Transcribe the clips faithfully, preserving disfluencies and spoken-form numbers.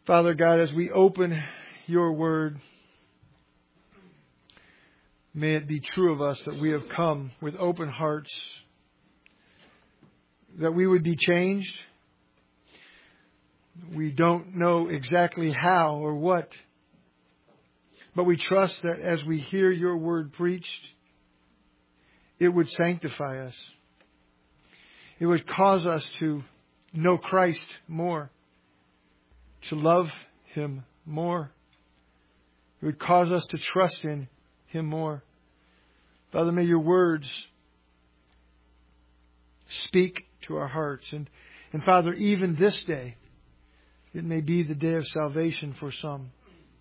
Father God, as we open your word, may it be true of us that we have come with open hearts, that we would be changed. We don't know exactly how or what, but we trust that as we hear your word preached, it would sanctify us. It would cause us to know Christ more, to love Him more. It would cause us to trust in Him more. Father, may your words speak to our hearts. And, and Father, even this day, it may be the day of salvation for some.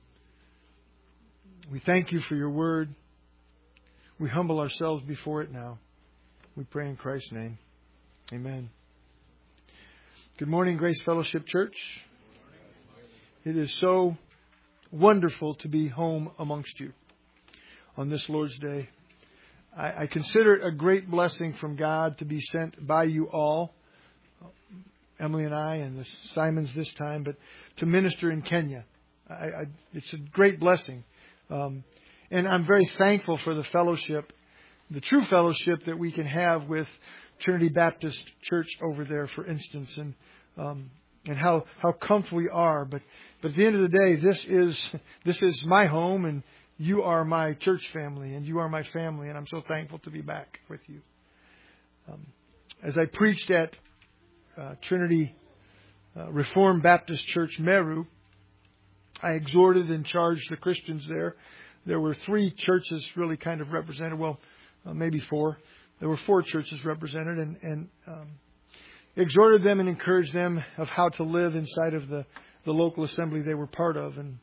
We thank you for your word. We humble ourselves before it now. We pray in Christ's name. Amen. Good morning, Grace Fellowship Church. It is so wonderful to be home amongst you on this Lord's Day. I, I consider it a great blessing from God to be sent by you all, Emily and I, and the Simons this time, but to minister in Kenya. I, I, it's a great blessing. Um, and I'm very thankful for the fellowship, the true fellowship that we can have with Trinity Baptist Church over there, for instance, and um, and how, how comfortable we are. But but at the end of the day, this is this is my home, and you are my church family, and you are my family, and I'm so thankful to be back with you. Um, as I preached at uh, Trinity uh, Reformed Baptist Church, Meru, I exhorted and charged the Christians there. There were three churches really kind of represented. Well, uh, maybe four. There were four churches represented, and, and um, exhorted them and encouraged them of how to live inside of the, the local assembly they were part of. And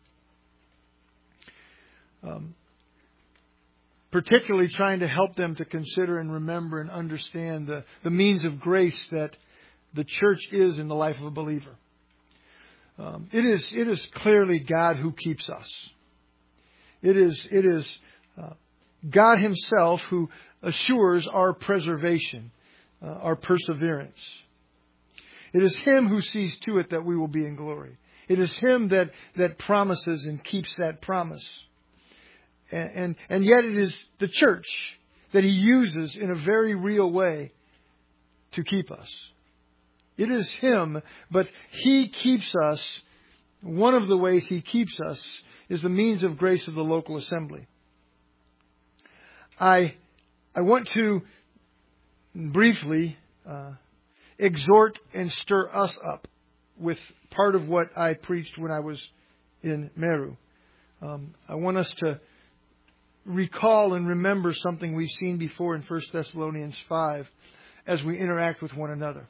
um, particularly trying to help them to consider and remember and understand the, the means of grace that the church is in the life of a believer. Um, it is it is clearly God who keeps us. It is it is uh, God Himself who assures our preservation, uh, our perseverance. It is Him who sees to it that we will be in glory. It is Him that that promises and keeps that promise. And and, and yet it is the church that He uses in a very real way to keep us. It is Him, but He keeps us. One of the ways He keeps us is the means of grace of the local assembly. I I want to briefly uh, exhort and stir us up with part of what I preached when I was in Meru. Um, I want us to recall and remember something we've seen before in First Thessalonians five as we interact with one another.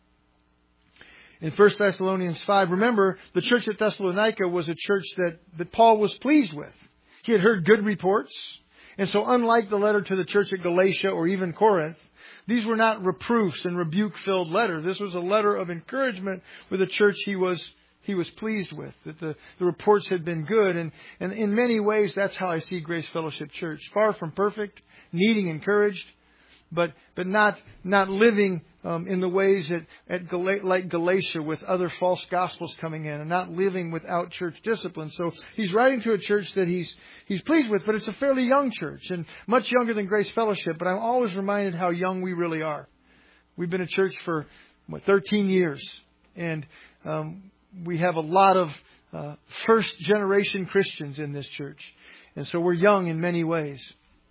In First Thessalonians five, remember, the church at Thessalonica was a church that, that Paul was pleased with. He had heard good reports. And so unlike the letter to the church at Galatia or even Corinth, these were not reproofs and rebuke-filled letters. This was a letter of encouragement with a church he was he was pleased with, that the, the reports had been good. And, and in many ways, that's how I see Grace Fellowship Church. Far from perfect, needing encouraged, but but not not living um, in the ways that at Gal- like Galatia with other false gospels coming in, and not living without church discipline. So he's writing to a church that he's he's pleased with, but it's a fairly young church and much younger than Grace Fellowship. But I'm always reminded how young we really are. We've been a church for what, thirteen years, and um, we have a lot of uh, first generation Christians in this church, and so we're young in many ways.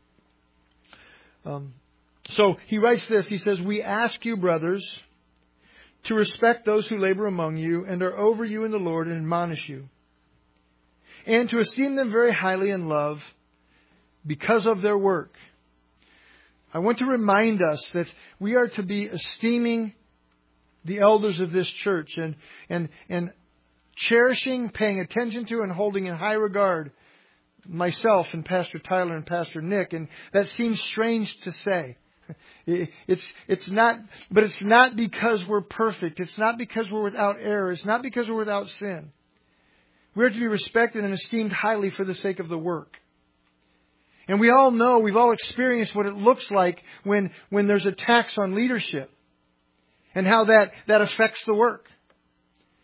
Um, So he writes this, he says, "We ask you, brothers, to respect those who labor among you and are over you in the Lord and admonish you, and to esteem them very highly in love because of their work." I want to remind us that we are to be esteeming the elders of this church and, and, and cherishing, paying attention to, and holding in high regard myself and Pastor Tyler and Pastor Nick. And that seems strange to say. It's it's not, but it's not because we're perfect. It's not because we're without error. It's not because we're without sin. We're to be respected and esteemed highly for the sake of the work. And we all know, we've all experienced what it looks like when, when there's attacks on leadership and how that, that affects the work.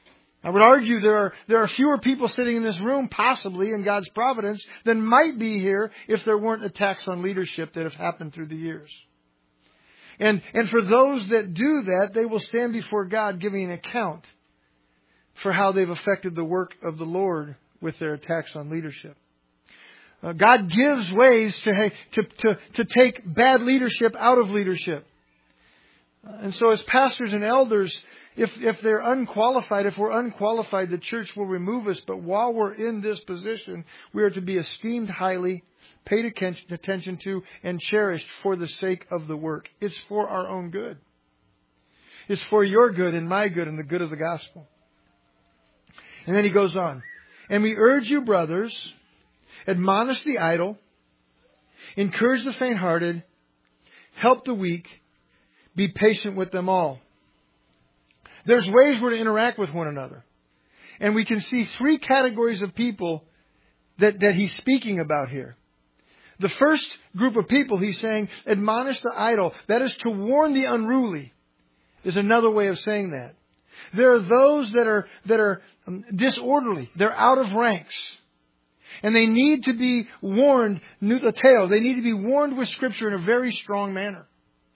I would argue there are, there are fewer people sitting in this room, possibly in God's providence, than might be here if there weren't attacks on leadership that have happened through the years. And, and for those that do that, they will stand before God giving an account for how they've affected the work of the Lord with their attacks on leadership. Uh, God gives ways to, hey, to, to, to take bad leadership out of leadership. Uh, and so as pastors and elders, If if they're unqualified, if we're unqualified, the church will remove us. But while we're in this position, we are to be esteemed highly, paid attention to, and cherished for the sake of the work. It's for our own good. It's for your good and my good and the good of the gospel. And then he goes on. And we urge you, brothers, admonish the idle, encourage the faint-hearted, help the weak, be patient with them all. There's ways we're to interact with one another. And we can see three categories of people that, that he's speaking about here. The first group of people, he's saying, admonish the idle. That is to warn the unruly, is another way of saying that. There are those that are, that are disorderly. They're out of ranks. And they need to be warned, nuthateo. They need to be warned with Scripture in a very strong manner.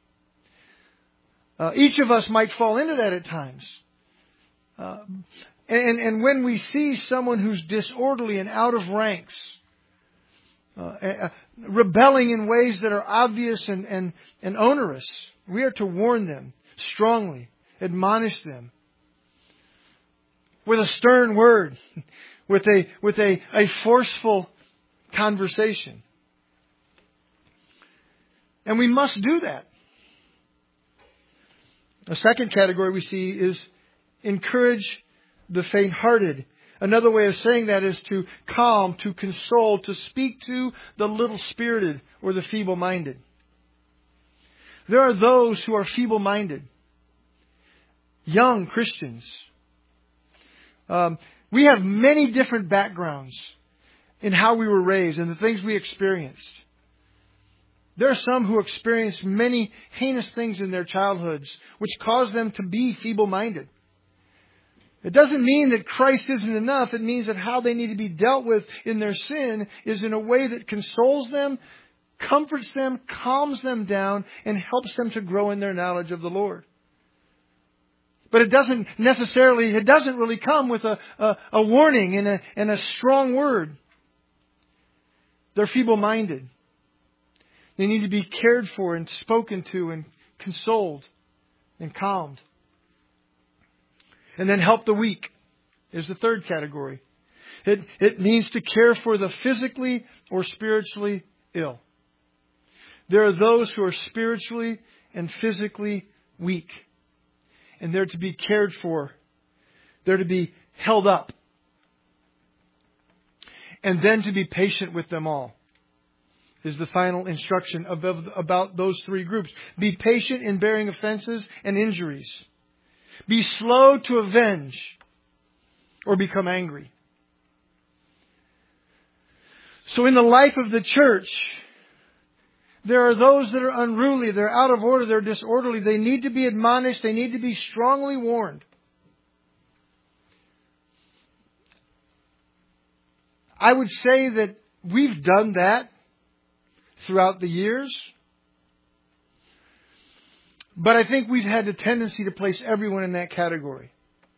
Uh, each of us might fall into that at times. Uh, and, and when we see someone who's disorderly and out of ranks, uh, uh, rebelling in ways that are obvious and, and, and onerous, we are to warn them strongly, admonish them with a stern word, with a, with a, a forceful conversation. And we must do that. A second category we see is encourage the faint-hearted. Another way of saying that is to calm, to console, to speak to the little-spirited or the feeble-minded. There are those who are feeble-minded, young Christians. Um, we have many different backgrounds in how we were raised and the things we experienced. There are some who experienced many heinous things in their childhoods, which caused them to be feeble-minded. It doesn't mean that Christ isn't enough. It means that how they need to be dealt with in their sin is in a way that consoles them, comforts them, calms them down, and helps them to grow in their knowledge of the Lord. But it doesn't necessarily, it doesn't really come with a, a, a warning and a, and a strong word. They're feeble-minded. They need to be cared for and spoken to and consoled and calmed. And then help the weak is the third category. It, it means to care for the physically or spiritually ill. There are those who are spiritually and physically weak. And they're to be cared for. They're to be held up. And then to be patient with them all is the final instruction about, about those three groups. Be patient in bearing offenses and injuries. Be slow to avenge or become angry. So in the life of the church, there are those that are unruly, they're out of order, they're disorderly. They need to be admonished, they need to be strongly warned. I would say that we've done that throughout the years. But I think we've had the tendency to place everyone in that category.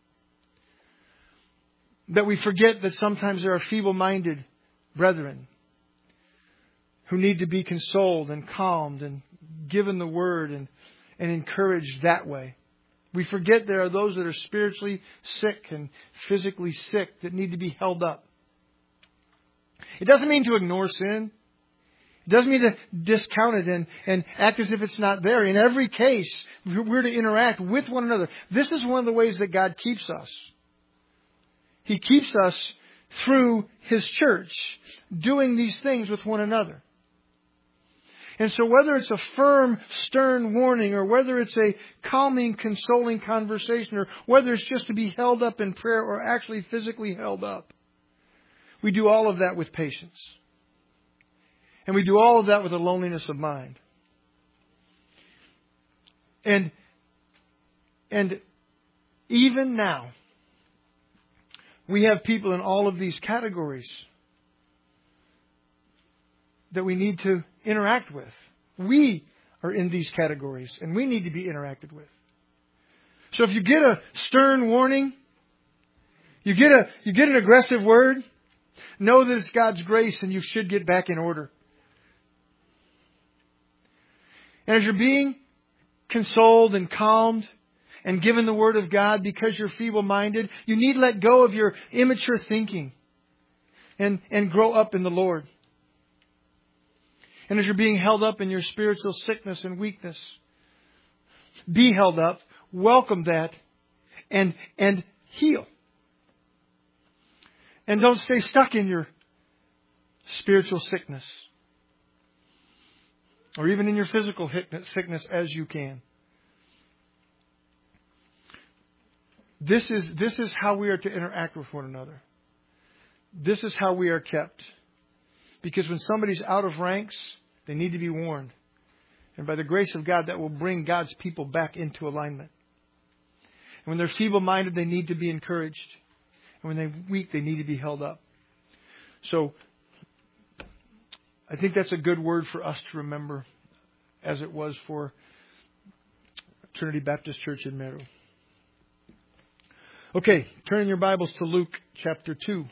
That we forget that sometimes there are feeble-minded brethren who need to be consoled and calmed and given the word and, and encouraged that way. We forget there are those that are spiritually sick and physically sick that need to be held up. It doesn't mean to ignore sin. It doesn't mean to discount it and, and act as if it's not there. In every case, we're to interact with one another. This is one of the ways that God keeps us. He keeps us through His church, doing these things with one another. And so whether it's a firm, stern warning, or whether it's a calming, consoling conversation, or whether it's just to be held up in prayer or actually physically held up, we do all of that with patience. And we do all of that with a loneliness of mind. And, and even now, we have people in all of these categories that we need to interact with. We are in these categories, and we need to be interacted with. So if you get a stern warning, you get a you get an aggressive word, know that it's God's grace and you should get back in order. And as you're being consoled and calmed and given the Word of God because you're feeble-minded, you need to let go of your immature thinking and, and grow up in the Lord. And as you're being held up in your spiritual sickness and weakness, be held up, welcome that, and, and heal. And don't stay stuck in your spiritual sickness. Or even in your physical sickness as you can. This is, this is how we are to interact with one another. This is how we are kept. Because when somebody's out of ranks, they need to be warned. And by the grace of God, that will bring God's people back into alignment. And when they're feeble-minded, they need to be encouraged. And when they're weak, they need to be held up. So, I think that's a good word for us to remember, as it was for Trinity Baptist Church in Meru. Okay, turn your Bibles to Luke chapter two.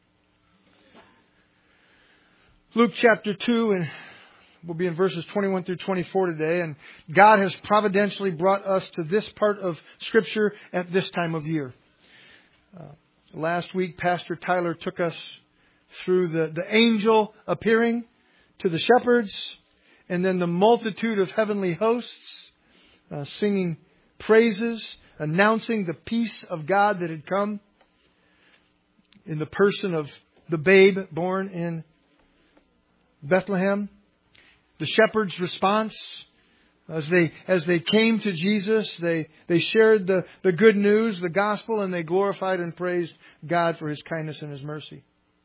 Luke chapter two, and we'll be in verses twenty-one through twenty-four today. And God has providentially brought us to this part of Scripture at this time of year. Uh, last week, Pastor Tyler took us through the, the angel appearing to the shepherds, and then the multitude of heavenly hosts uh, singing praises, announcing the peace of God that had come in the person of the babe born in Bethlehem. The shepherds' response, as they as they came to Jesus, they, they shared the, the good news, the gospel, and they glorified and praised God for His kindness and His mercy.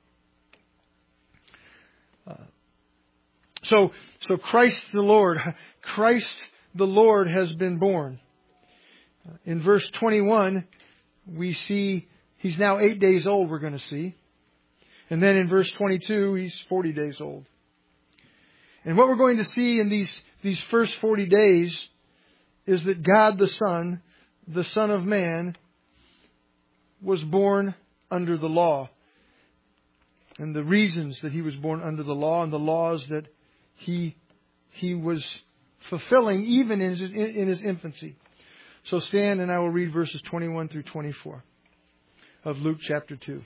Uh, So, so Christ the Lord, Christ the Lord has been born. In verse twenty-one, we see He's now eight days old, we're going to see. And then in verse twenty-two, He's forty days old. And what we're going to see in these, these first forty days is that God the Son, the Son of Man, was born under the law. And the reasons that He was born under the law and the laws that He he was fulfilling even in his, in his infancy. So stand and I will read verses twenty-one through twenty-four of Luke chapter two.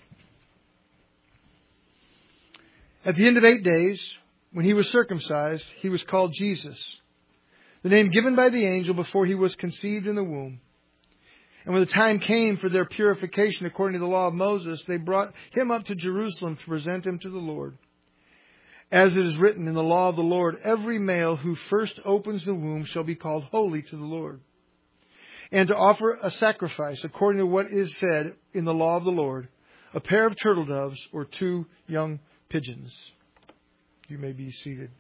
At the end of eight days, when He was circumcised, He was called Jesus, the name given by the angel before He was conceived in the womb. And when the time came for their purification according to the law of Moses, they brought Him up to Jerusalem to present Him to the Lord. As it is written in the law of the Lord, every male who first opens the womb shall be called holy to the Lord. And to offer a sacrifice according to what is said in the law of the Lord, a pair of turtle doves or two young pigeons. You may be seated.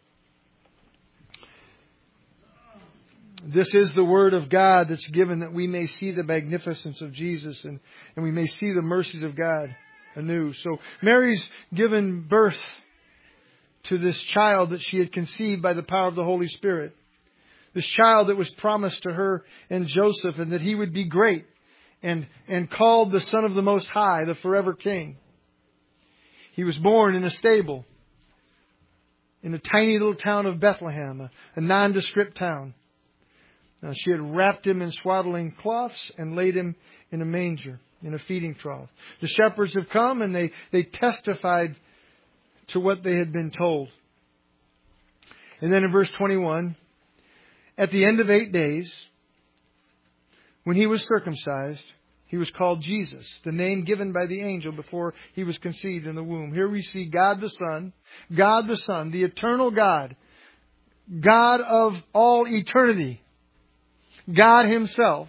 This is the Word of God that's given that we may see the magnificence of Jesus and, and we may see the mercies of God anew. So Mary's given birth to this child that she had conceived by the power of the Holy Spirit. This child that was promised to her and Joseph, and that he would be great and, and called the Son of the Most High, the forever King. He was born in a stable in the tiny little town of Bethlehem, a, a nondescript town. Now, she had wrapped Him in swaddling cloths and laid Him in a manger, in a feeding trough. The shepherds have come and they, they testified to what they had been told. And then in verse twenty-one, at the end of eight days, when He was circumcised, He was called Jesus, the name given by the angel before He was conceived in the womb. Here we see God the Son, God the Son, the eternal God, God of all eternity, God Himself,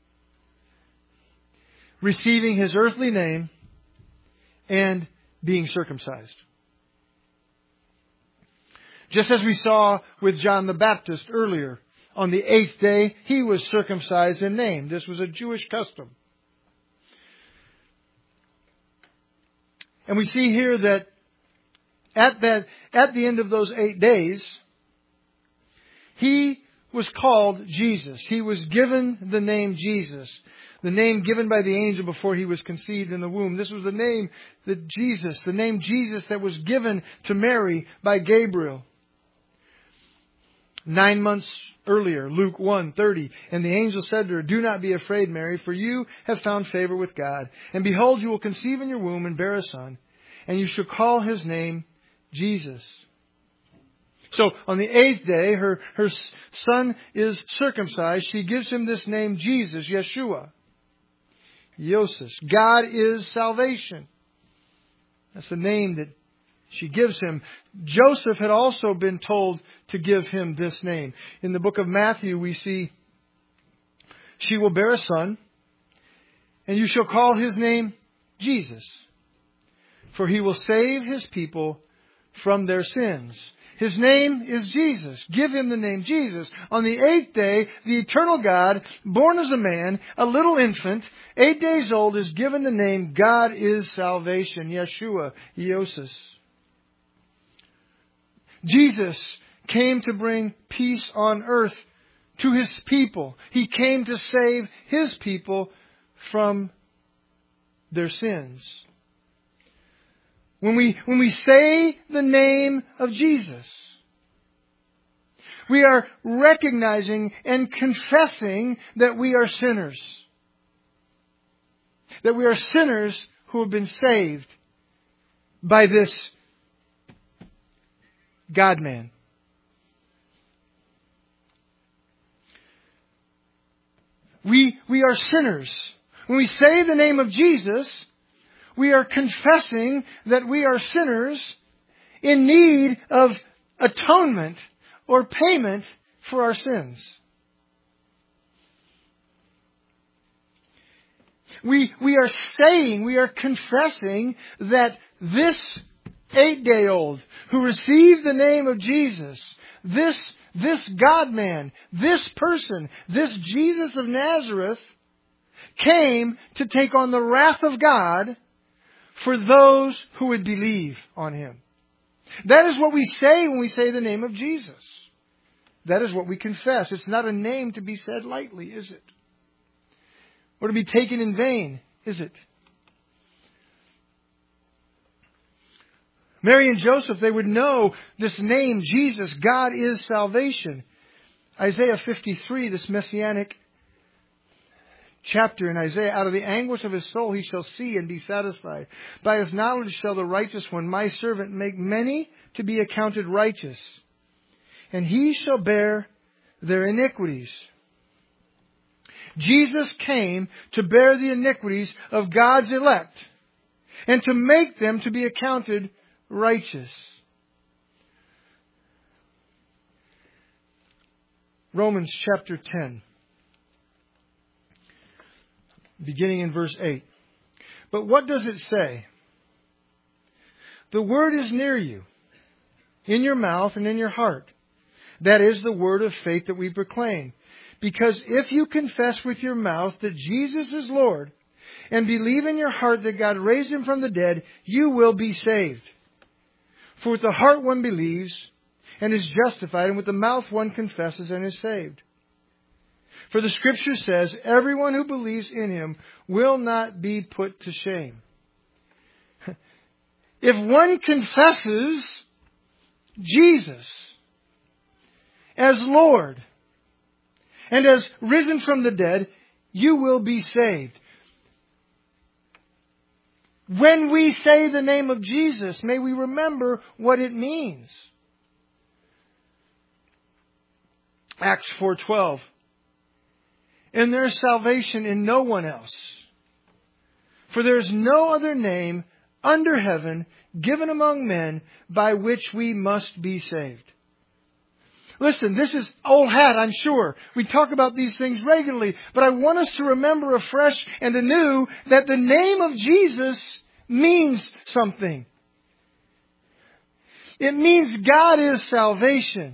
receiving His earthly name and being circumcised. Just as we saw with John the Baptist earlier, on the eighth day, he was circumcised in name. This was a Jewish custom. And we see here that at that, at the end of those eight days, he was called Jesus. He was given the name Jesus. The name given by the angel before he was conceived in the womb. This was the name that Jesus, the name Jesus that was given to Mary by Gabriel. Nine months earlier, Luke one thirty, and the angel said to her, "Do not be afraid, Mary, for you have found favor with God. And behold, you will conceive in your womb and bear a son, and you shall call his name Jesus." So on the eighth day, her, her son is circumcised. She gives him this name, Jesus, Yeshua. Yosef. God is salvation. That's the name that she gives him. Joseph had also been told to give him this name. In the book of Matthew, we see, "She will bear a son, and you shall call his name Jesus, for he will save his people from their sins." His name is Jesus. Give him the name Jesus. On the eighth day, the eternal God, born as a man, a little infant, eight days old, is given the name God is salvation, Yeshua, Yosef. Jesus came to bring peace on earth to his people. He came to save his people from their sins. When we, when we say the name of Jesus, we are recognizing and confessing that we are sinners. That we are sinners who have been saved by this God-man. We, we are sinners. When we say the name of Jesus, we are confessing that we are sinners in need of atonement or payment for our sins. We, we are saying, we are confessing that this eight-day-old who received the name of Jesus, this, this God-man, this person, this Jesus of Nazareth, came to take on the wrath of God for those who would believe on him. That is what we say when we say the name of Jesus. That is what we confess. It's not a name to be said lightly, is it? Or to be taken in vain, is it? Mary and Joseph, they would know this name, Jesus, God is salvation. Isaiah fifty-three, this messianic chapter in Isaiah, "Out of the anguish of his soul he shall see and be satisfied. By his knowledge shall the righteous one, my servant, make many to be accounted righteous. And he shall bear their iniquities." Jesus came to bear the iniquities of God's elect and to make them to be accounted righteous. Romans chapter ten. Beginning in verse eight. But what does it say? The word is near you, in your mouth and in your heart. That is the word of faith that we proclaim. Because if you confess with your mouth that Jesus is Lord, and believe in your heart that God raised him from the dead, you will be saved. For with the heart one believes and is justified, and with the mouth one confesses and is saved. For the Scripture says, everyone who believes in him will not be put to shame. If one confesses Jesus as Lord and as risen from the dead, you will be saved. When we say the name of Jesus, may we remember what it means. Acts four twelve. And there is salvation in no one else. For there is no other name under heaven given among men by which we must be saved. Listen, this is old hat, I'm sure. We talk about these things regularly, but I want us to remember afresh and anew that the name of Jesus means something. It means God is salvation.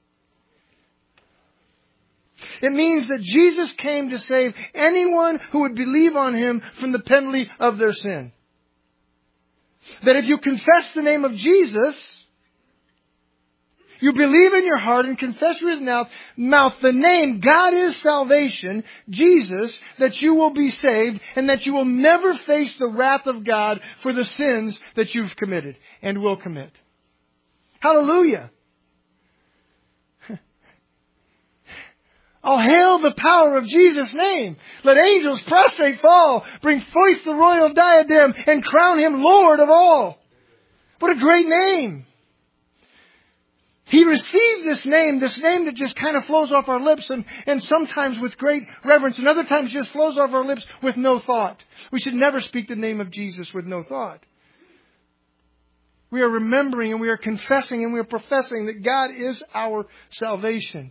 It means that Jesus came to save anyone who would believe on him from the penalty of their sin. that if you confess the name of Jesus, you believe in your heart and confess with your mouth, mouth the name, God is salvation, Jesus, that you will be saved and that you will never face the wrath of God for the sins that you've committed and will commit. Hallelujah. Oh, hail the power of Jesus' name. Let angels prostrate fall, bring forth the royal diadem, and crown Him Lord of all. What a great name. He received this name, this name that just kind of flows off our lips and, and sometimes with great reverence and other times just flows off our lips with no thought. We should never speak the name of Jesus with no thought. We are remembering and we are confessing and we are professing that God is our salvation.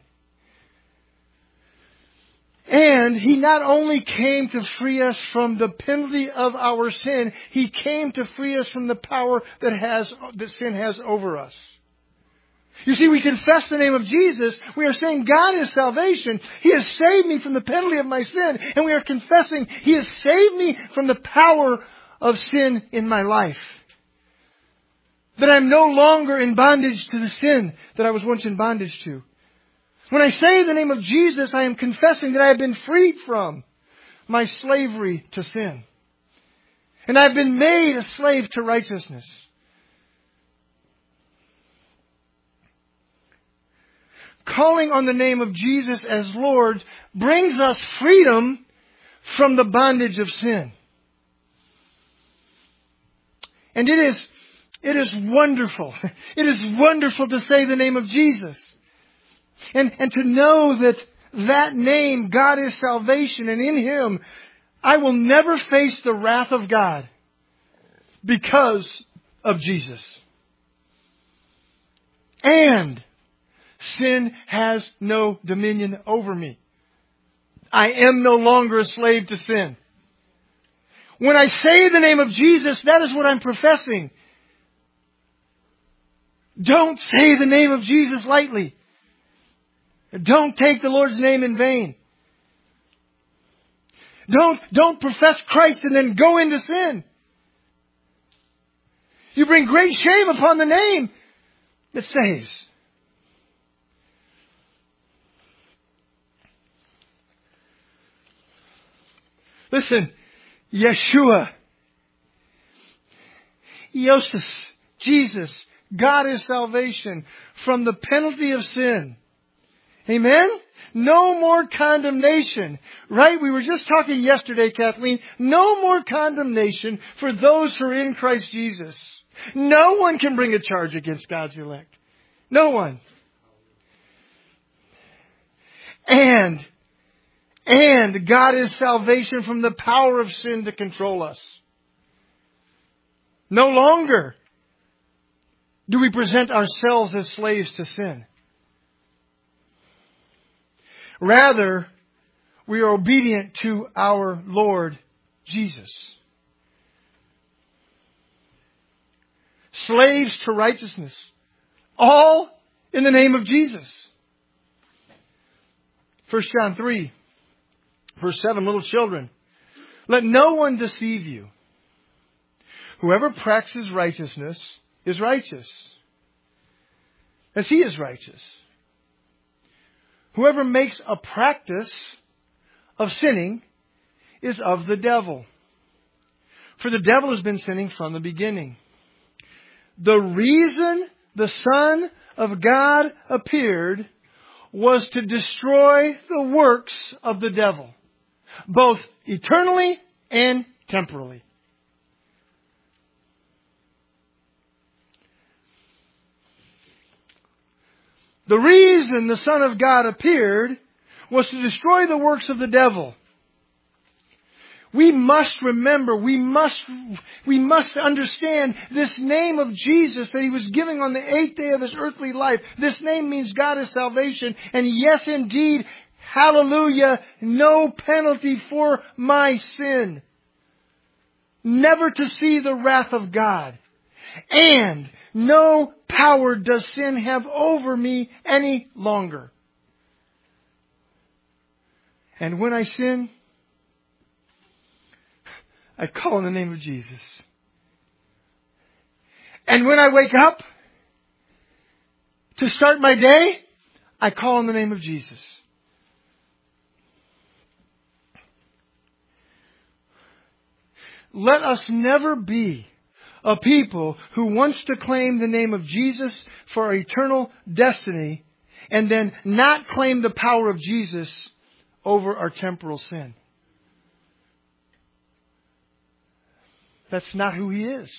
And He not only came to free us from the penalty of our sin, He came to free us from the power that has that sin has over us. You see, we confess the name of Jesus. We are saying God is salvation. He has saved me from the penalty of my sin. And we are confessing He has saved me from the power of sin in my life. That I'm no longer in bondage to the sin that I was once in bondage to. When I say the name of Jesus, I am confessing that I have been freed from my slavery to sin. And I've been made a slave to righteousness. Calling on the name of Jesus as Lord brings us freedom from the bondage of sin. And it is, it is wonderful. It is wonderful to say the name of Jesus. And, and to know that that name, God is salvation, and in Him I will never face the wrath of God because of Jesus. And sin has no dominion over me. I am no longer a slave to sin. When I say the name of Jesus, that is what I'm professing. Don't say the name of Jesus lightly. Don't take the Lord's name in vain. Don't, don't profess Christ and then go into sin. You bring great shame upon the name that saves. Listen, Yeshua, Iosis, Jesus, God is salvation from the penalty of sin. Amen? No more condemnation. Right? We were just talking yesterday, Kathleen. No more condemnation for those who are in Christ Jesus. No one can bring a charge against God's elect. No one. And And God is salvation from the power of sin to control us. No longer do we present ourselves as slaves to sin. Rather, we are obedient to our Lord Jesus. Slaves to righteousness. All in the name of Jesus. First John three. Verse seven, little children, let no one deceive you. Whoever practices righteousness is righteous, as He is righteous. Whoever makes a practice of sinning is of the devil. For the devil has been sinning from the beginning. The reason the Son of God appeared was to destroy the works of the devil. Both eternally and temporally. The reason the Son of God appeared was to destroy the works of the devil. We must remember, we must, we must understand this name of Jesus that He was giving on the eighth day of His earthly life. This name means God is salvation. And yes, indeed, hallelujah, no penalty for my sin. Never to see the wrath of God. And no power does sin have over me any longer. And when I sin, I call on the name of Jesus. And when I wake up to start my day, I call on the name of Jesus. Let us never be a people who wants to claim the name of Jesus for our eternal destiny and then not claim the power of Jesus over our temporal sin. That's not who He is.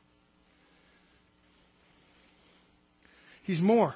He's more.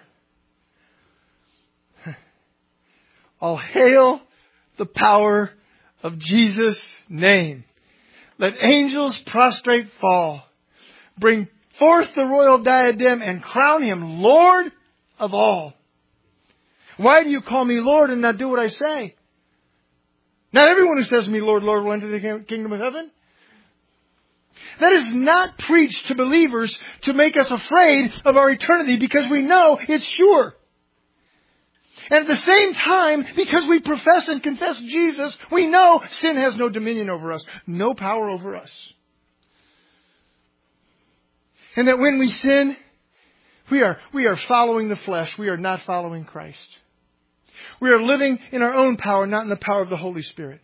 All hail the power of Jesus' name. Let angels prostrate fall. Bring forth the royal diadem and crown Him Lord of all. Why do you call me Lord and not do what I say? Not everyone who says to me, Lord, Lord, will enter the kingdom of heaven. That is not preached to believers to make us afraid of our eternity because we know it's sure. And at the same time, because we profess and confess Jesus, we know sin has no dominion over us, no power over us. And that when we sin, we are, we are following the flesh. We are not following Christ. We are living in our own power, not in the power of the Holy Spirit.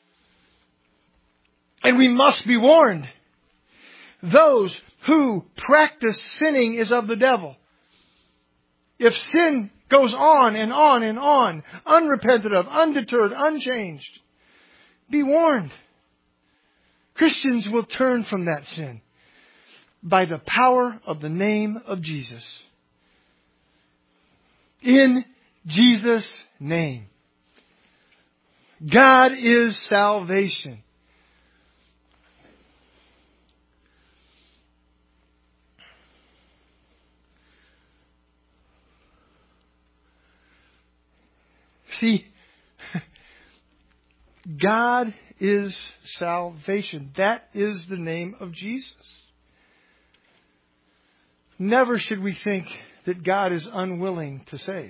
And we must be warned. Those who practice sinning is of the devil. If sin goes on and on and on, unrepented of, undeterred, unchanged, be warned. Christians will turn from that sin by the power of the name of Jesus. In Jesus' name. God is salvation. See, God is salvation. That is the name of Jesus. Never should we think that God is unwilling to save.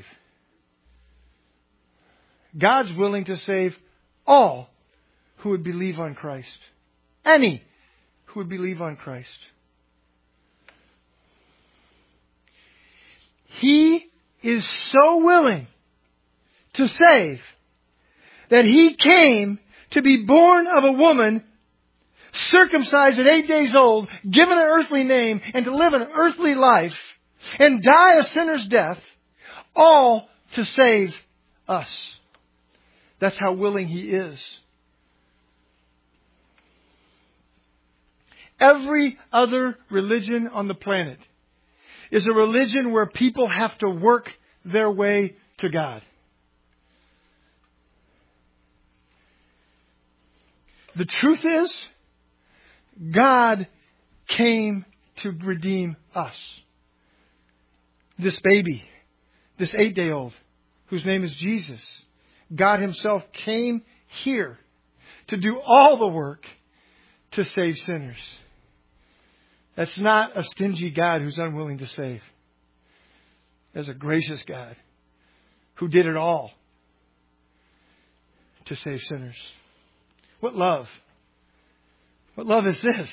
God's willing to save all who would believe on Christ. Any who would believe on Christ. He is so willing to save that He came to be born of a woman, circumcised at eight days old, given an earthly name, and to live an earthly life, and die a sinner's death, all to save us. That's how willing He is. Every other religion on the planet is a religion where people have to work their way to God. The truth is, God came to redeem us. This baby, this eight-day-old, whose name is Jesus, God Himself came here to do all the work to save sinners. That's not a stingy God who's unwilling to save. That's a gracious God who did it all to save sinners. What love? What love is this?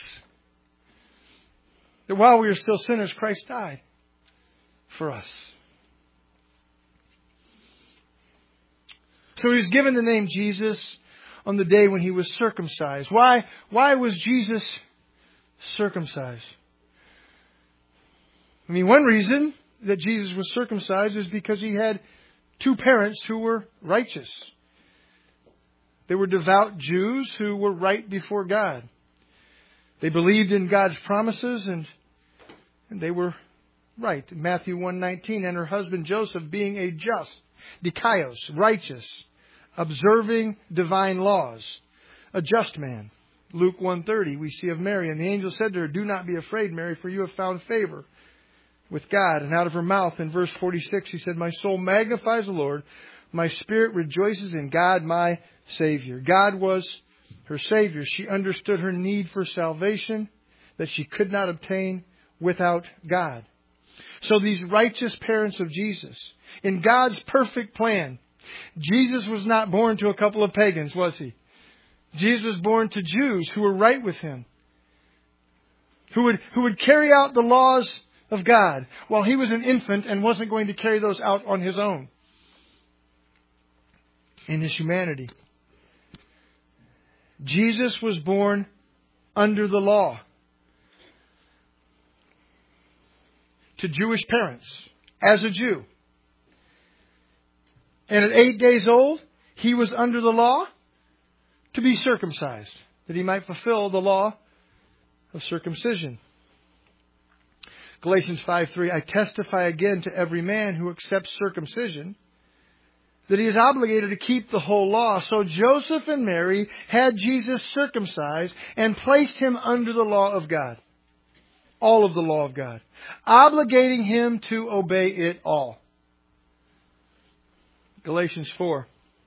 That while we were still sinners, Christ died for us. So He was given the name Jesus on the day when He was circumcised. Why, why was Jesus circumcised? I mean, one reason that Jesus was circumcised is because He had two parents who were righteous. They were devout Jews who were right before God. They believed in God's promises and, and they were right. Matthew one nineteen, and her husband Joseph, being a just, dikaios, righteous, observing divine laws, a just man. Luke one thirty, we see of Mary, and the angel said to her, do not be afraid, Mary, for you have found favor with God. And out of her mouth, in verse forty-six, He said, my soul magnifies the Lord. My spirit rejoices in God, my Savior. God was her Savior. She understood her need for salvation that she could not obtain without God. So these righteous parents of Jesus, in God's perfect plan, Jesus was not born to a couple of pagans, was He? Jesus was born to Jews who were right with Him. who would, who would carry out the laws of God while he was an infant and wasn't going to carry those out on his own in his humanity. Jesus was born under the law to Jewish parents as a Jew. And at eight days old, he was under the law to be circumcised, that he might fulfill the law of circumcision. Galatians five three, I testify again to every man who accepts circumcision that he is obligated to keep the whole law. So Joseph and Mary had Jesus circumcised and placed him under the law of God. All of the law of God. Obligating him to obey it all. Galatians four.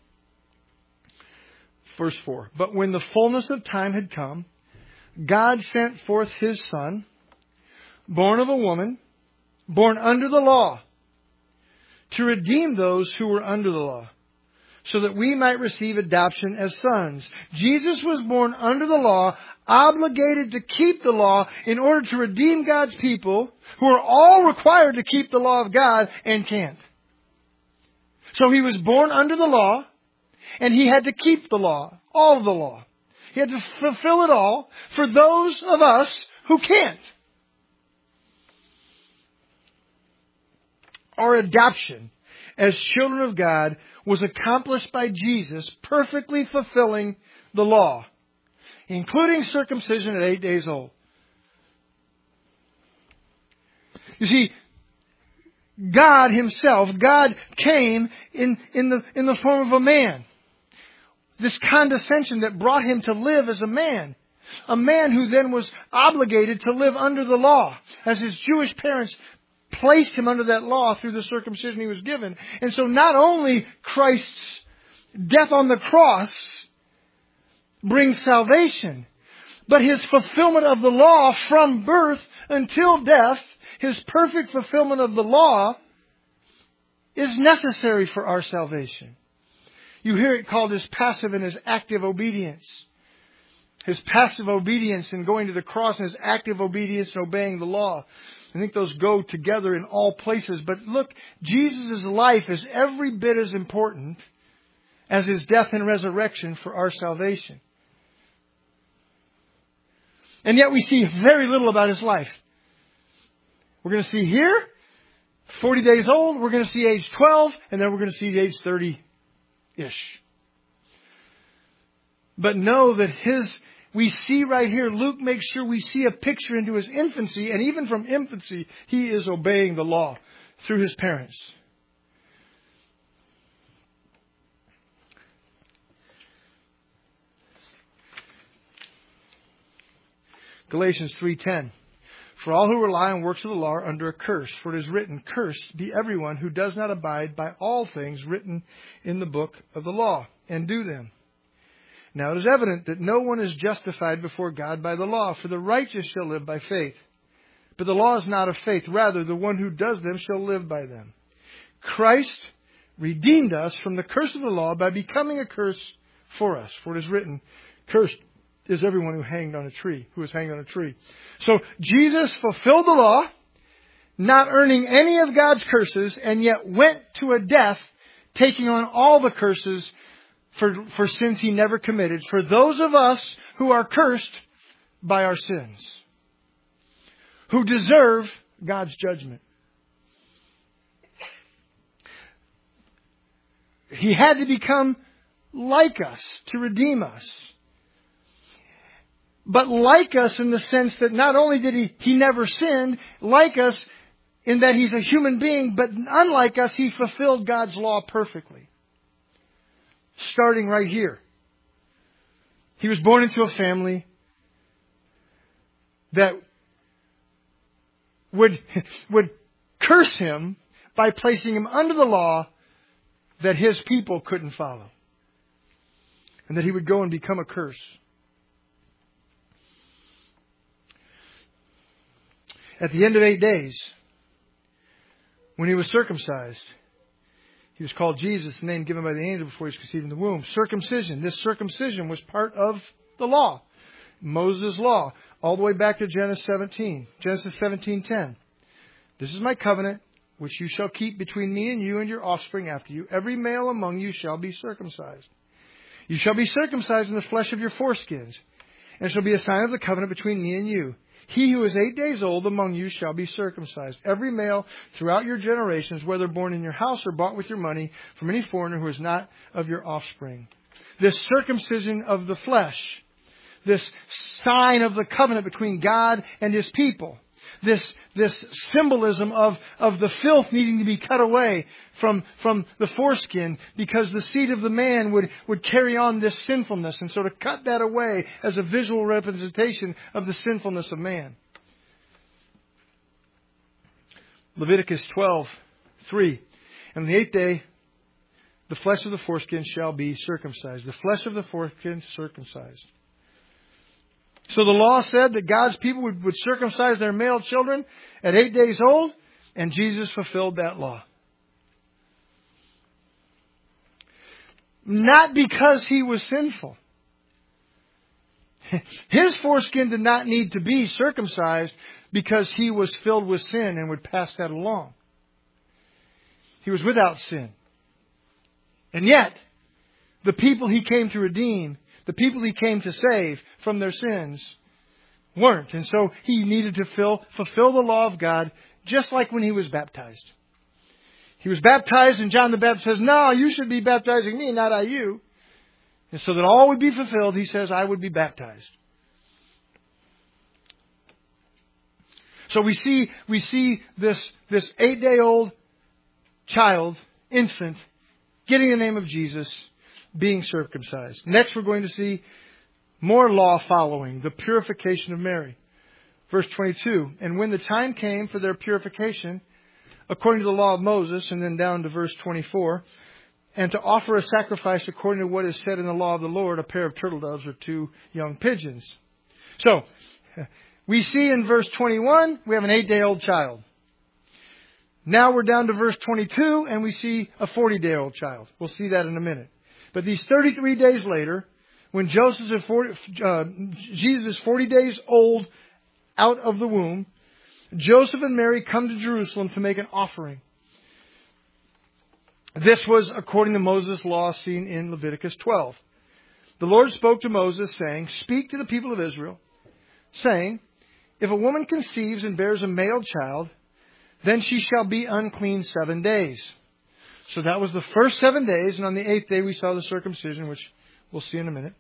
Verse four. But when the fullness of time had come, God sent forth His Son, born of a woman, born under the law, to redeem those who were under the law, so that we might receive adoption as sons. Jesus was born under the law, obligated to keep the law in order to redeem God's people, who are all required to keep the law of God and can't. So He was born under the law, and He had to keep the law, all of the law. He had to fulfill it all for those of us who can't. Our adoption as children of God was accomplished by Jesus perfectly fulfilling the law, including circumcision at eight days old. You see, God Himself, God came in, in the, in the form of a man. This condescension that brought Him to live as a man. A man who then was obligated to live under the law, as his Jewish parents placed Him under that law through the circumcision He was given. And so not only Christ's death on the cross brings salvation, but His fulfillment of the law from birth until death, His perfect fulfillment of the law, is necessary for our salvation. You hear it called His passive and His active obedience. His passive obedience in going to the cross and His active obedience in obeying the law. I think those go together in all places. But look, Jesus' life is every bit as important as His death and resurrection for our salvation. And yet we see very little about His life. We're going to see here, forty days old. We're going to see age twelve. And then we're going to see age thirty-ish. But know that His... We see right here, Luke makes sure we see a picture into His infancy. And even from infancy, He is obeying the law through His parents. Galatians three ten. For all who rely on works of the law are under a curse. For it is written, cursed be everyone who does not abide by all things written in the book of the law, and do them. Now it is evident that no one is justified before God by the law, for the righteous shall live by faith. But the law is not of faith. Rather, the one who does them shall live by them. Christ redeemed us from the curse of the law by becoming a curse for us. For it is written, cursed is everyone who hanged on a tree, who is hanged on a tree. So Jesus fulfilled the law, not earning any of God's curses, and yet went to a death, taking on all the curses For, for sins He never committed, for those of us who are cursed by our sins, who deserve God's judgment. He had to become like us to redeem us. But like us in the sense that not only did He, He never sinned, like us in that He's a human being, but unlike us, He fulfilled God's law perfectly. Starting right here. He was born into a family that would, would curse Him by placing Him under the law that His people couldn't follow. And that He would go and become a curse. At the end of eight days, when He was circumcised, He was called Jesus, the name given by the angel before He was conceived in the womb. Circumcision. This circumcision was part of the law. Moses' law, all the way back to Genesis seventeen. Genesis seventeen ten. This is my covenant, which you shall keep between me and you and your offspring after you. Every male among you shall be circumcised. You shall be circumcised in the flesh of your foreskins, and it shall be a sign of the covenant between me and you. He who is eight days old among you shall be circumcised. Every male throughout your generations, whether born in your house or bought with your money, from any foreigner who is not of your offspring. This circumcision of the flesh, this sign of the covenant between God and His people, this this symbolism of, of the filth needing to be cut away from, from the foreskin, because the seed of the man would, would carry on this sinfulness. And so to cut that away as a visual representation of the sinfulness of man. Leviticus twelve three. And the eighth day, the flesh of the foreskin shall be circumcised. The flesh of the foreskin circumcised. So the law said that God's people would, would circumcise their male children at eight days old, and Jesus fulfilled that law. Not because He was sinful. His foreskin did not need to be circumcised because He was filled with sin and would pass that along. He was without sin. And yet, the people He came to redeem, the people He came to save from their sins, weren't. And so He needed to fill, fulfill the law of God, just like when He was baptized. He was baptized, and John the Baptist says, no, you should be baptizing me, not I you. And so that all would be fulfilled, He says, I would be baptized. So we see, we see this, this eight-day-old child, infant, getting the name of Jesus, being circumcised. Next, we're going to see more law following, the purification of Mary. Verse twenty-two, and when the time came for their purification, according to the law of Moses, and then down to verse twenty-four, and to offer a sacrifice according to what is said in the law of the Lord, a pair of turtle doves or two young pigeons. So, we see in verse twenty-one, we have an eight-day-old child. Now we're down to verse twenty-two, and we see a forty-day-old child. We'll see that in a minute. But these thirty-three days later, when Joseph is forty, uh, Jesus is forty days old out of the womb, Joseph and Mary come to Jerusalem to make an offering. This was according to Moses' law seen in Leviticus twelve. The Lord spoke to Moses, saying, speak to the people of Israel, saying, if a woman conceives and bears a male child, then she shall be unclean seven days. So that was the first seven days, and on the eighth day we saw the circumcision, which we'll see in a minute.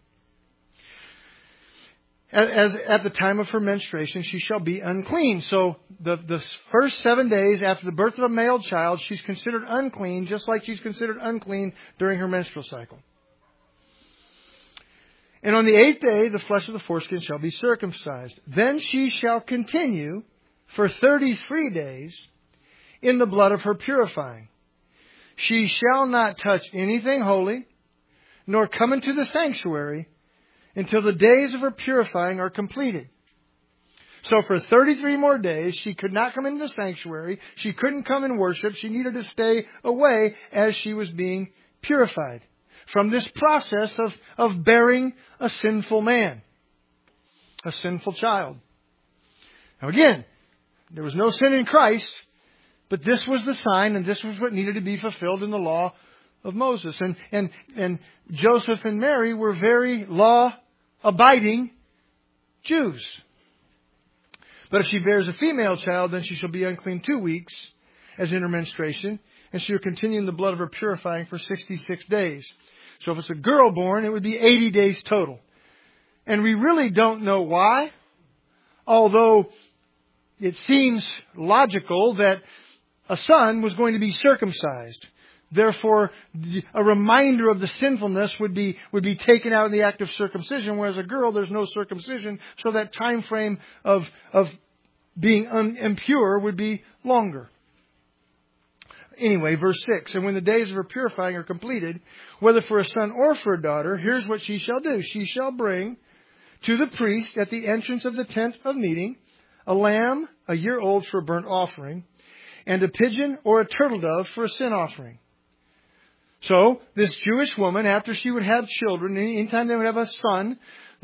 As at the time of her menstruation, she shall be unclean. So the, the first seven days after the birth of a male child, she's considered unclean, just like she's considered unclean during her menstrual cycle. And on the eighth day, the flesh of the foreskin shall be circumcised. Then she shall continue for thirty-three days in the blood of her purifying. She shall not touch anything holy, nor come into the sanctuary, until the days of her purifying are completed. So for thirty-three more days, she could not come into the sanctuary. She couldn't come and worship. She needed to stay away as she was being purified from this process of, of bearing a sinful man, a sinful child. Now again, there was no sin in Christ, but this was the sign, and this was what needed to be fulfilled in the law of Moses. And, and, and Joseph and Mary were very law-abiding Jews. But if she bears a female child, then she shall be unclean two weeks as in her menstruation, and she will continue in the blood of her purifying for sixty-six days. So if it's a girl born, it would be eighty days total. And we really don't know why, although it seems logical that a son was going to be circumcised. Therefore, a reminder of the sinfulness would be would be taken out of the act of circumcision, whereas a girl, there's no circumcision, so that time frame of of being un, impure would be longer. Anyway, verse six, and when the days of her purifying are completed, whether for a son or for a daughter, here's what she shall do. She shall bring to the priest at the entrance of the tent of meeting a lamb a year old for a burnt offering, and a pigeon or a turtle dove for a sin offering. So, this Jewish woman, after she would have children, anytime they would have a son,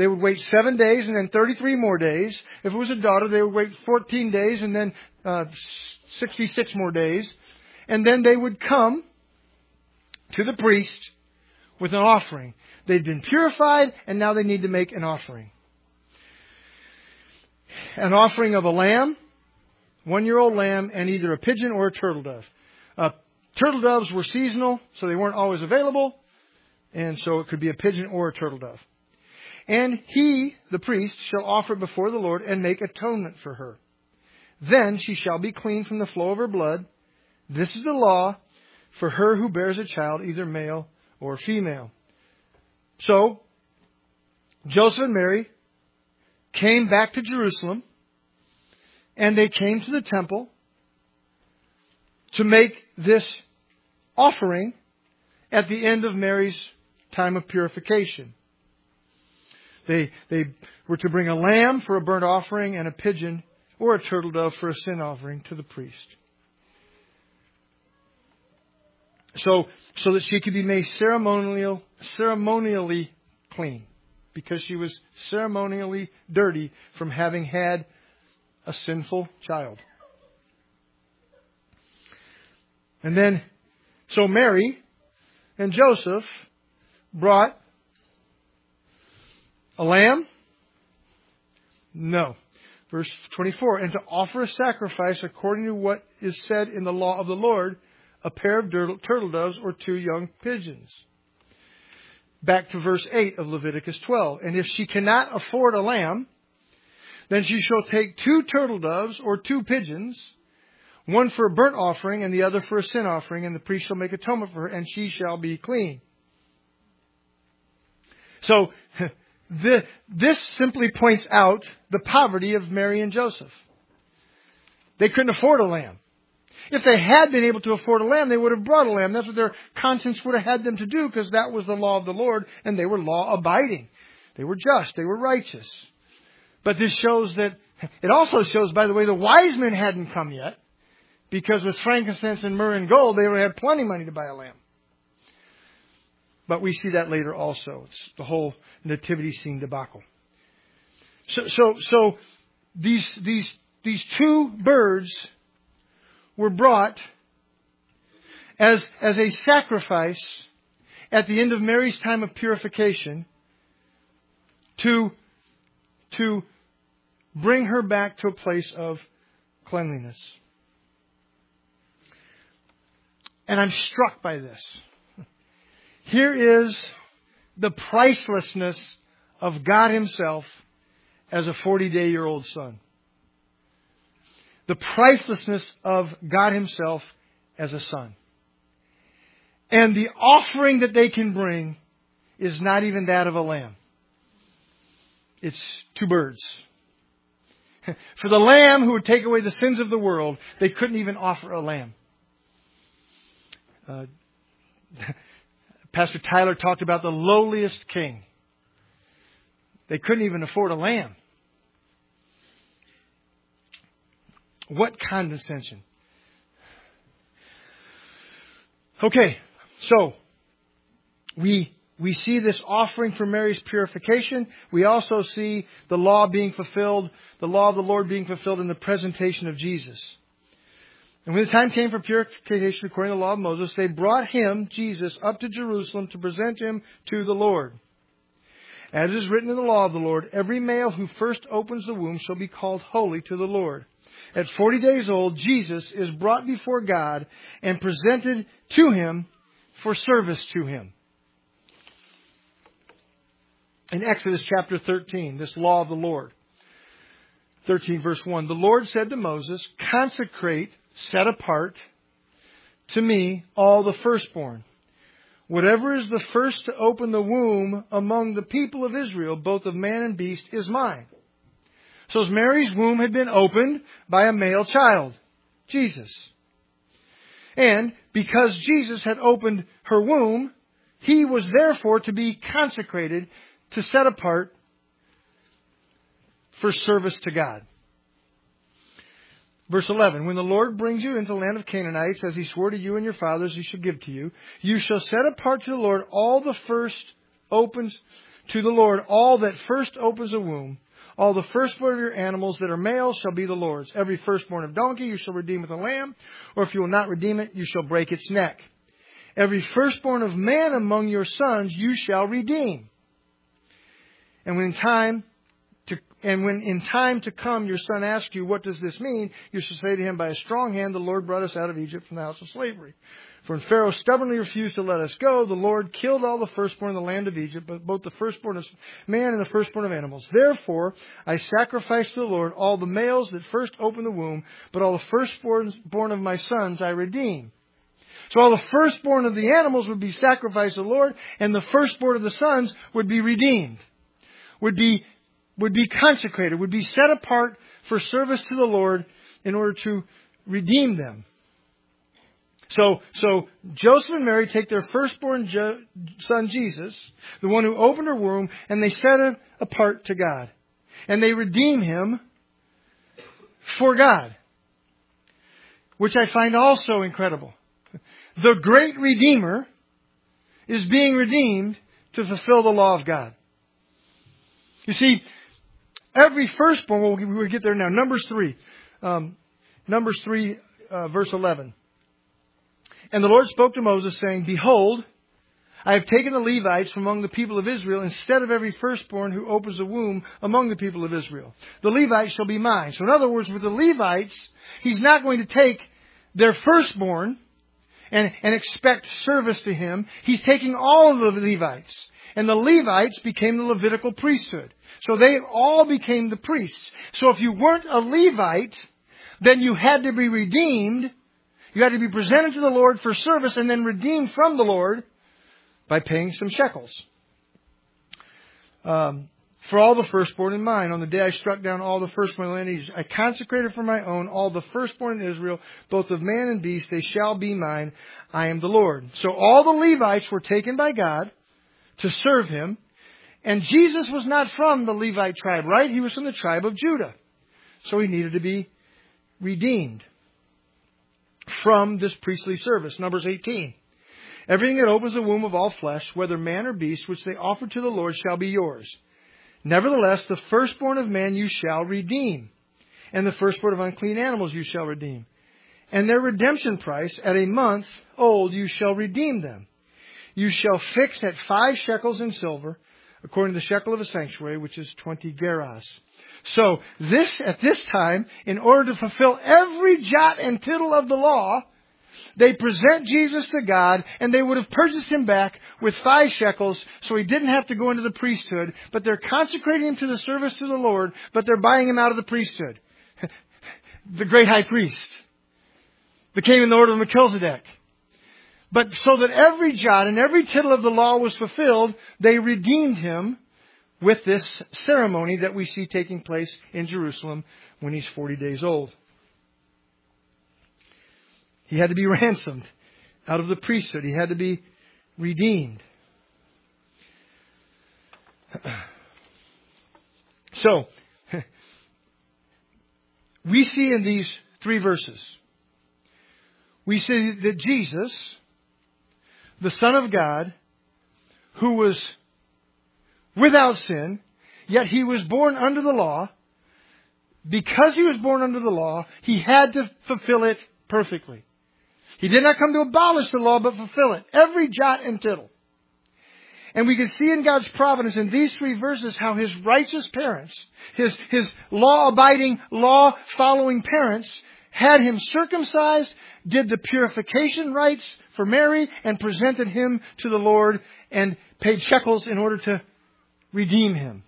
they would wait seven days and then thirty-three more days. If it was a daughter, they would wait fourteen days and then uh, sixty-six more days. And then they would come to the priest with an offering. They'd been purified, and now they need to make an offering. An offering of a lamb, one-year-old lamb, and either a pigeon or a turtle dove. Uh, turtle doves were seasonal, so they weren't always available. And so it could be a pigeon or a turtle dove. And he, the priest, shall offer it before the Lord and make atonement for her. Then she shall be clean from the flow of her blood. This is the law for her who bears a child, either male or female. So, Joseph and Mary came back to Jerusalem, and they came to the temple to make this offering at the end of Mary's time of purification. They, they were to bring a lamb for a burnt offering and a pigeon or a turtle dove for a sin offering to the priest. So, so that she could be made ceremonial, ceremonially clean, because she was ceremonially dirty from having had a sinful child. And then, so Mary and Joseph brought a lamb? No. Verse twenty-four, and to offer a sacrifice according to what is said in the law of the Lord, a pair of turtle doves or two young pigeons. Back to verse eight of Leviticus twelve. And if she cannot afford a lamb, then she shall take two turtle doves or two pigeons, one for a burnt offering and the other for a sin offering, and the priest shall make atonement for her, and she shall be clean. So, the, this simply points out the poverty of Mary and Joseph. They couldn't afford a lamb. If they had been able to afford a lamb, they would have brought a lamb. That's what their conscience would have had them to do, because that was the law of the Lord, and they were law-abiding. They were just. They were righteous. But this shows that, it also shows, by the way, the wise men hadn't come yet, because with frankincense and myrrh and gold, they would have had plenty of money to buy a lamb. But we see that later also. It's the whole nativity scene debacle. So, so, so these, these, these two birds were brought as, as a sacrifice at the end of Mary's time of purification to, to bring her back to a place of cleanliness. And I'm struck by this. Here is the pricelessness of God Himself as a forty-day-year-old son. The pricelessness of God Himself as a son. And the offering that they can bring is not even that of a lamb. It's two birds. For the lamb who would take away the sins of the world, they couldn't even offer a lamb. Uh, Pastor Tyler talked about the lowliest king. They couldn't even afford a lamb. What condescension. Okay, so we we see this offering for Mary's purification. We also see the law being fulfilled, the law of the Lord being fulfilled in the presentation of Jesus. And when the time came for purification according to the law of Moses, they brought Him, Jesus, up to Jerusalem to present Him to the Lord. As it is written in the law of the Lord, every male who first opens the womb shall be called holy to the Lord. At forty days old, Jesus is brought before God and presented to Him for service to Him. In Exodus chapter thirteen, this law of the Lord. thirteen verse one. The Lord said to Moses, consecrate, set apart to me all the firstborn. Whatever is the first to open the womb among the people of Israel, both of man and beast, is mine. So as Mary's womb had been opened by a male child, Jesus. And because Jesus had opened her womb, He was therefore to be consecrated, to set apart for service to God. Verse eleven, when the Lord brings you into the land of Canaanites, as He swore to you and your fathers He shall give to you, you shall set apart to the Lord all the first opens to the Lord all that first opens a womb. All the firstborn of your animals that are males shall be the Lord's. Every firstborn of donkey you shall redeem with a lamb, or if you will not redeem it, you shall break its neck. Every firstborn of man among your sons you shall redeem. And when in time to, and when in time to come your son asks you, what does this mean? You shall say to him, by a strong hand the Lord brought us out of Egypt from the house of slavery. For when Pharaoh stubbornly refused to let us go, the Lord killed all the firstborn in the land of Egypt, but both the firstborn of man and the firstborn of animals. Therefore, I sacrifice to the Lord all the males that first open the womb, but all the firstborn born of my sons I redeem. So all the firstborn of the animals would be sacrificed to the Lord, and the firstborn of the sons would be redeemed, would be, would be consecrated, would be set apart for service to the Lord in order to redeem them. So, so Joseph and Mary take their firstborn jo- son Jesus, the one who opened her womb, and they set him apart to God. And they redeem him for God, which I find also incredible. The great Redeemer is being redeemed to fulfill the law of God. You see, every firstborn, well, we'll get there now. Numbers three. Um, Numbers three, uh, verse eleven. And the Lord spoke to Moses, saying, behold, I have taken the Levites from among the people of Israel instead of every firstborn who opens a womb among the people of Israel. The Levites shall be mine. So in other words, with the Levites, He's not going to take their firstborn and, and expect service to Him. He's taking all of the Levites. And the Levites became the Levitical priesthood. So they all became the priests. So if you weren't a Levite, then you had to be redeemed. You had to be presented to the Lord for service and then redeemed from the Lord by paying some shekels. Um, for all the firstborn in mine, on the day I struck down all the firstborn in the land of Egypt, I consecrated for my own all the firstborn in Israel, both of man and beast, they shall be mine. I am the Lord. So all the Levites were taken by God to serve Him. And Jesus was not from the Levite tribe, right? He was from the tribe of Judah. So He needed to be redeemed from this priestly service. Numbers eighteen. Everything that opens the womb of all flesh, whether man or beast, which they offer to the Lord, shall be yours. Nevertheless, the firstborn of man you shall redeem, and the firstborn of unclean animals you shall redeem. And their redemption price, at a month old, you shall redeem them. You shall fix at five shekels in silver, according to the shekel of a sanctuary, which is twenty gerahs. So this, at this time, in order to fulfill every jot and tittle of the law, they present Jesus to God, and they would have purchased Him back with five shekels, so He didn't have to go into the priesthood. But they're consecrating Him to the service to the Lord, but they're buying Him out of the priesthood. The great high priest, the king in the order of Melchizedek. But so that every jot and every tittle of the law was fulfilled, they redeemed Him with this ceremony that we see taking place in Jerusalem when He's forty days old. He had to be ransomed out of the priesthood. He had to be redeemed. So, we see in these three verses, we see that Jesus, the Son of God, who was without sin, yet He was born under the law. Because He was born under the law, He had to fulfill it perfectly. He did not come to abolish the law, but fulfill it. Every jot and tittle. And we can see in God's providence in these three verses how His righteous parents, His, His law-abiding, law-following parents, had Him circumcised, did the purification rites for Mary, and presented Him to the Lord and paid shekels in order to redeem Him.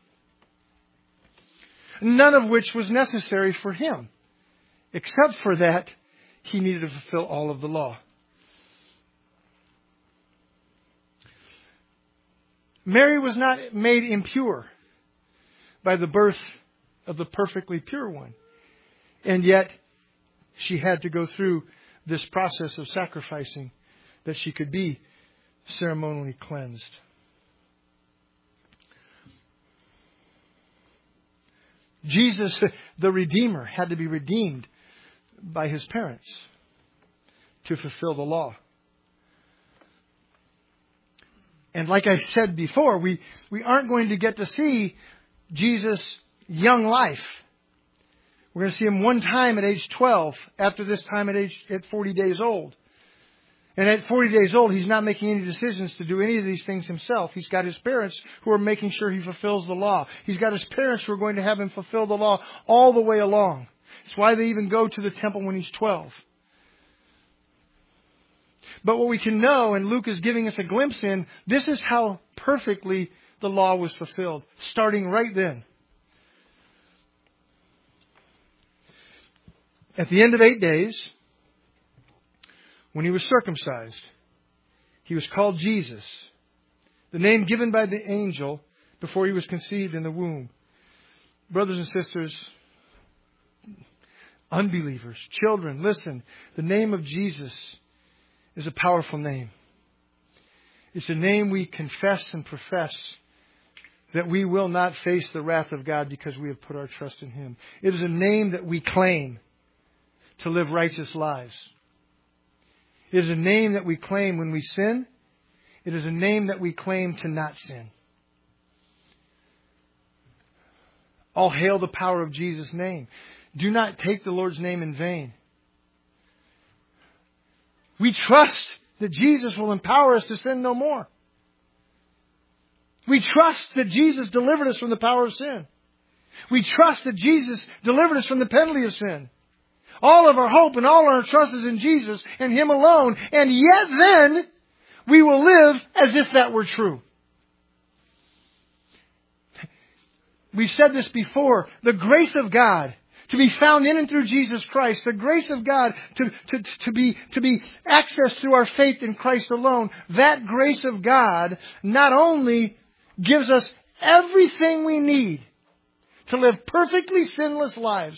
None of which was necessary for Him. Except for that, He needed to fulfill all of the law. Mary was not made impure by the birth of the perfectly pure one. And yet, she had to go through this process of sacrificing that she could be ceremonially cleansed. Jesus, the Redeemer, had to be redeemed by His parents to fulfill the law. And like I said before, we, we aren't going to get to see Jesus' young life. We're going to see him one time at age twelve, after this time at age at forty days old. And at forty days old, he's not making any decisions to do any of these things himself. He's got his parents who are making sure he fulfills the law. He's got his parents who are going to have him fulfill the law all the way along. It's why they even go to the temple when he's twelve. But what we can know, and Luke is giving us a glimpse in, this is how perfectly the law was fulfilled, starting right then. At the end of eight days, when he was circumcised, he was called Jesus, the name given by the angel before he was conceived in the womb. Brothers and sisters, unbelievers, children, listen, the name of Jesus is a powerful name. It's a name we confess and profess that we will not face the wrath of God because we have put our trust in him. It is a name that we claim to live righteous lives. It is a name that we claim when we sin. It is a name that we claim to not sin. All hail the power of Jesus' name. Do not take the Lord's name in vain. We trust that Jesus will empower us to sin no more. We trust that Jesus delivered us from the power of sin. We trust that Jesus delivered us from the penalty of sin. All of our hope and all our trust is in Jesus and him alone. And yet then, we will live as if that were true. We've said this before. The grace of God to be found in and through Jesus Christ. The grace of God to, to, to, be, to be accessed through our faith in Christ alone. That grace of God not only gives us everything we need to live perfectly sinless lives.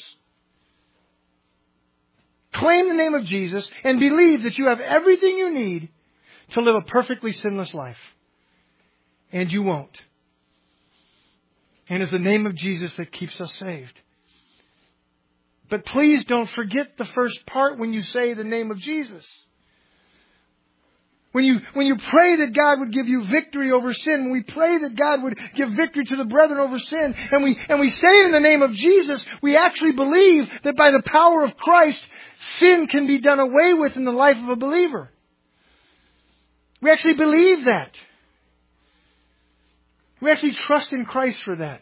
Claim the name of Jesus and believe that you have everything you need to live a perfectly sinless life. And you won't. And it's the name of Jesus that keeps us saved. But please don't forget the first part when you say the name of Jesus. When you, when you pray that God would give you victory over sin, when we pray that God would give victory to the brethren over sin, and we, and we say it in the name of Jesus, we actually believe that by the power of Christ, sin can be done away with in the life of a believer. We actually believe that. We actually trust in Christ for that.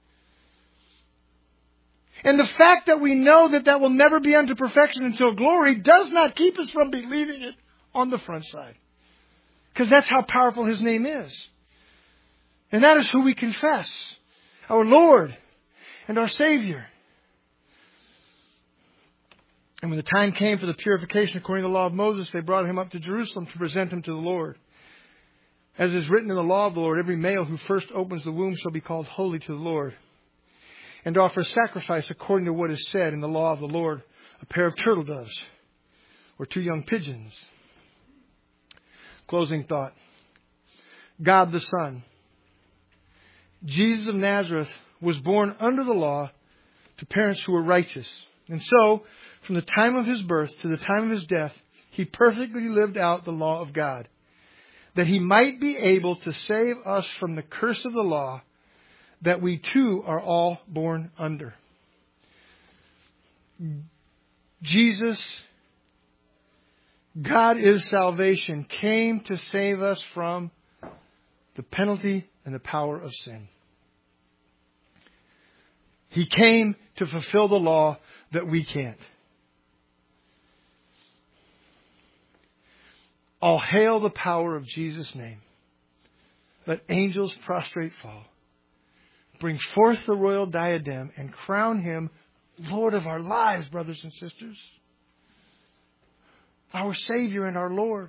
And the fact that we know that that will never be unto perfection until glory does not keep us from believing it on the front side. Because that's how powerful his name is. And that is who we confess. Our Lord and our Savior. And when the time came for the purification according to the law of Moses, they brought him up to Jerusalem to present him to the Lord. As is written in the law of the Lord, every male who first opens the womb shall be called holy to the Lord. And to offer sacrifice according to what is said in the law of the Lord, a pair of turtle doves or two young pigeons. Closing thought. God the Son, Jesus of Nazareth, was born under the law to parents who were righteous. And so, from the time of his birth to the time of his death, he perfectly lived out the law of God, that he might be able to save us from the curse of the law, that we too are all born under. Jesus, God is salvation, came to save us from the penalty and the power of sin. He came to fulfill the law that we can't. All hail the power of Jesus' name. Let angels prostrate fall. Bring forth the royal diadem and crown him Lord of our lives, brothers and sisters. Our Savior and our Lord.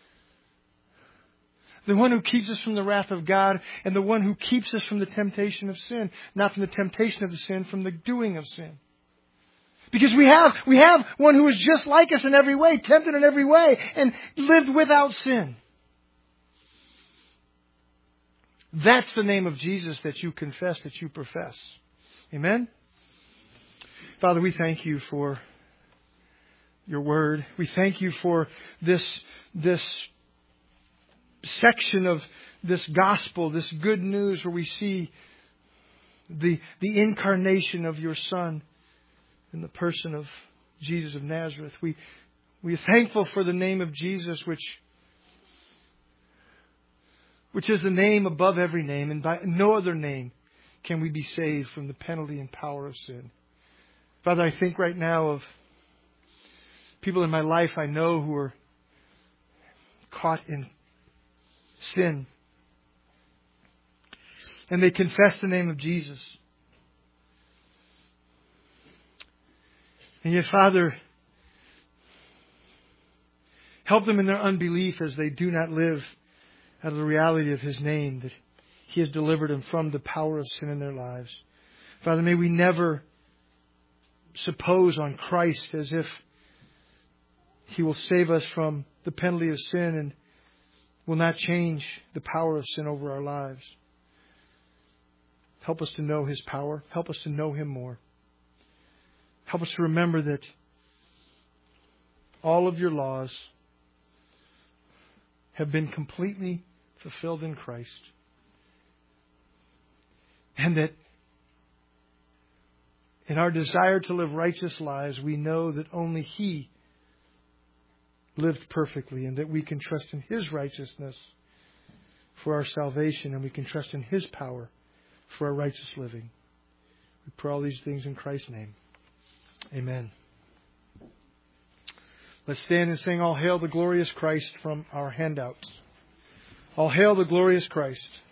The one who keeps us from the wrath of God and the one who keeps us from the temptation of sin. Not from the temptation of the sin, from the doing of sin. Because we have, we have one who is just like us in every way, tempted in every way, and lived without sin. That's the name of Jesus that you confess, that you profess. Amen? Father, we thank you for your word. We thank you for this, this section of this gospel, this good news where we see the, the incarnation of your Son in the person of Jesus of Nazareth. We, we are thankful for the name of Jesus, which, which is the name above every name, and by no other name can we be saved from the penalty and power of sin. Father, I think right now of people in my life I know who are caught in sin. And they confess the name of Jesus. And yet, Father, help them in their unbelief as they do not live out of the reality of His name, that He has delivered them from the power of sin in their lives. Father, may we never suppose on Christ as if He will save us from the penalty of sin and will not change the power of sin over our lives. Help us to know His power. Help us to know Him more. Help us to remember that all of your laws have been completely fulfilled in Christ. And that in our desire to live righteous lives, we know that only He lived perfectly, and that we can trust in His righteousness for our salvation, and we can trust in His power for our righteous living. We pray all these things in Christ's name. Amen. Let's stand and sing All Hail the Glorious Christ from our handouts. All hail the glorious Christ.